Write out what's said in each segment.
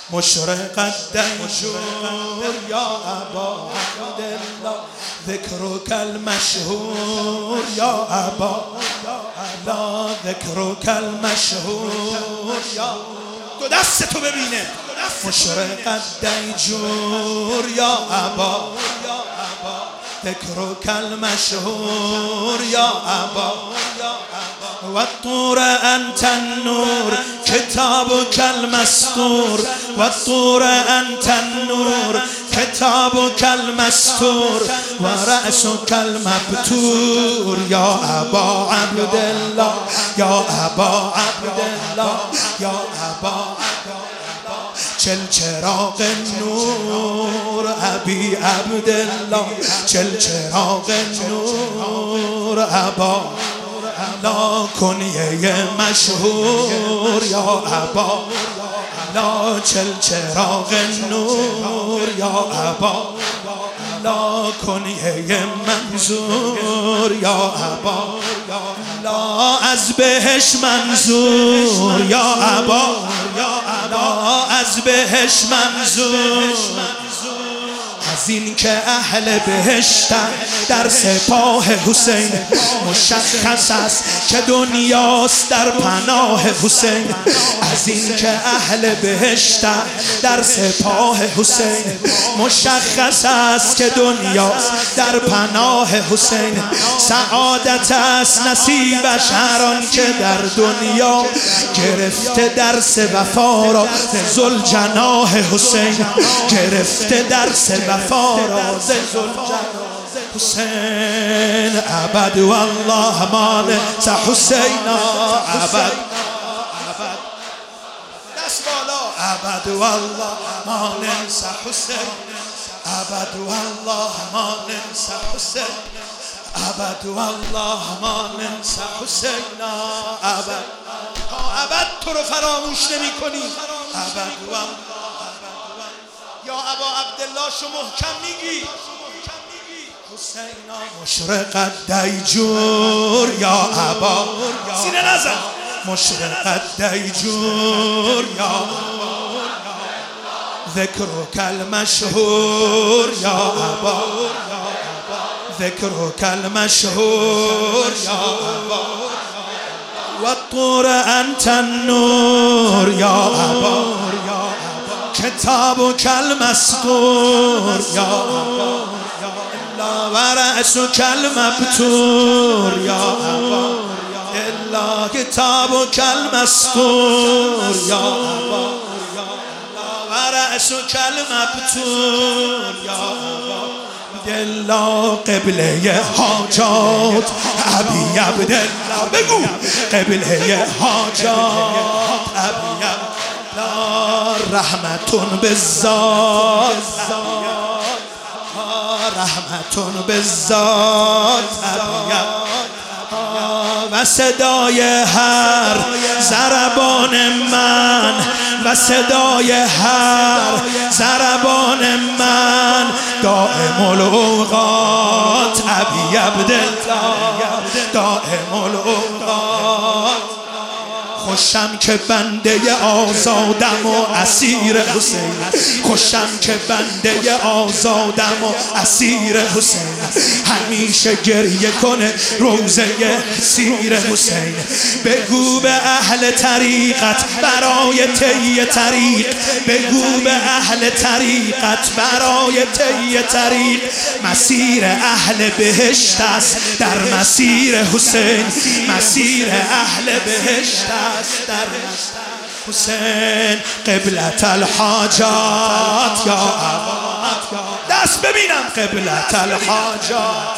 مشرق الدیجور یا ابا عبدالله ذکرک المشهور یا ابا لا ذکرک المشهور یا دو دست تو ببینه مشرق الدیجور یا ابا ذکرک المشهور یا ابا والطور انت النور کتابک المستور والطور انت النور کتابک المستور و رأسک المبتور یا ابا عبدالله یا ابا عبدالله یا ابا چل چراغ نور ابی عبدالله چل چراغ نور ابا لا کنیه مشهور یا ابا لا چل چراغ نور یا ابا لا کنیه منظور یا ابا لا از بهش منظور یا ابا لا از بهش منظور از این که اهل بهشتن در سپاه حسین مشخص است که دنیاست در پناه حسین از این که اهل بهشتن در سپاه حسین مشخص است که دنیاست در پناه حسین سعادت است نصیبش هر آن که در دنیا گرفته درس وفا را ز ذوالجناح حسین گرفته درس وفا را ز ذوالجناح حسین ابد والله ما ننسى حسینا ابد دست بالا ابد والله ما ننسى حسین ابد والله ما ننسى حسین ابد والله ما ننسى حسینا ابد تا ابد تو رو فراموش نمی کنی ابد والله یا ابا عبدالله شو محکم میگی حسینا مشرق الدیجور یا ابا سینه نزن مشرق الدیجور یا ابا ذکرک المشهور یا ابا ذکرک المشهور یا ابا والطور انت النور یا ابا کتابک المسطور یا ابا و رأسک المبتور یا ابا الا کتابک المسطور یا ابا و رأسک المبتور یا ابا الا قبله حاجات ابی عبدالله بگو قبله حاجات ابی عبدالله رحمتون بالذات رحمتون بالذات و صدای هر ضربان من و صدای هر ضربان من دائم الاوقات ابی عبدالله دائم الاوقات خوشم که بنده آزادم و اسیر حسین خوشم که بنده آزادم و اسیر حسین همیشه گریه کنه روزه سیر حسین بگو به اهل طریقت برای طی طریق بگو به اهل طریقت برای طی طریق مسیر اهل بهشت است در مسیر حسین مسیر اهل بهشت در حسین قبلت الحاجات یا ابا دست ببینم قبلت الحاجات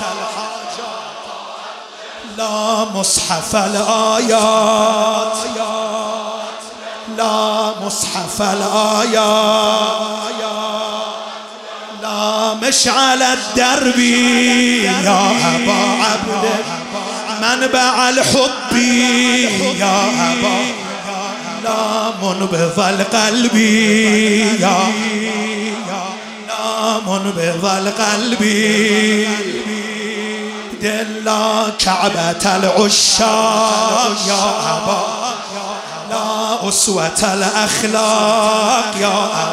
لا مصحف الآیات لا مصحف الآیات لا مشعل الدربی یا ابا عبد منبع الحب یا ابا لا منبض القلب یا لا منبض القلب دلا كعبة العشاق يا أبا لا أسوة الأخلاق يا أبا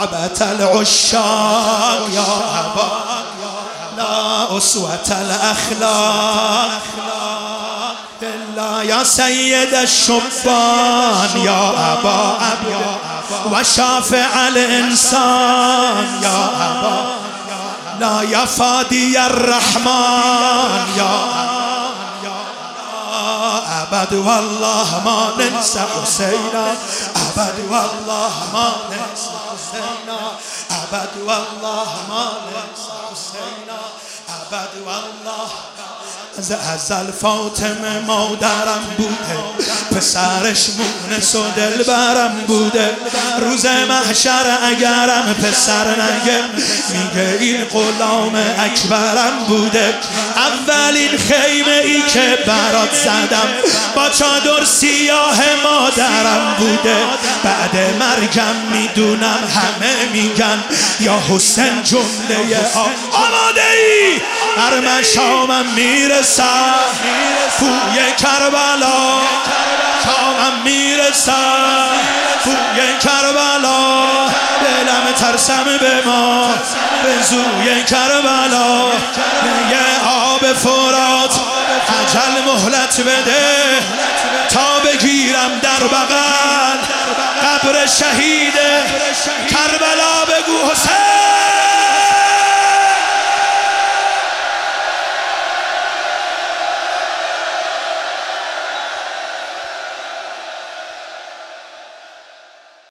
كعبة العشاق يا أبا لا أسوة الأخلاق إلا يا سيد الشبان يا أبا وشافع الإنسان يا أبا لا يا فادي الرحمن يا أبد والله ما ننسى حسينا أبد والله ما ننسى حسينا أبد والله ما ننسى حسينا أبد والله از ازل فاطمه مادرم بوده پسرش مونس و دلبرم بوده روز محشر اگرم پسر نگه میگه این غلام اکبرم بوده اولین خیمه ای که برات زدم با چادر سیاه مادرم بوده بعد مرگم میدونم همه میگن یا حسین جمله آماده ای هر مشامم میرسم کوی کربلا شامم میرسم کوی کربلا دلم ترسم به ما به زوی کربلا یه آب فرات عجل مهلت بده تا بگیرم در بغل قبر شهید کربلا بگو حسین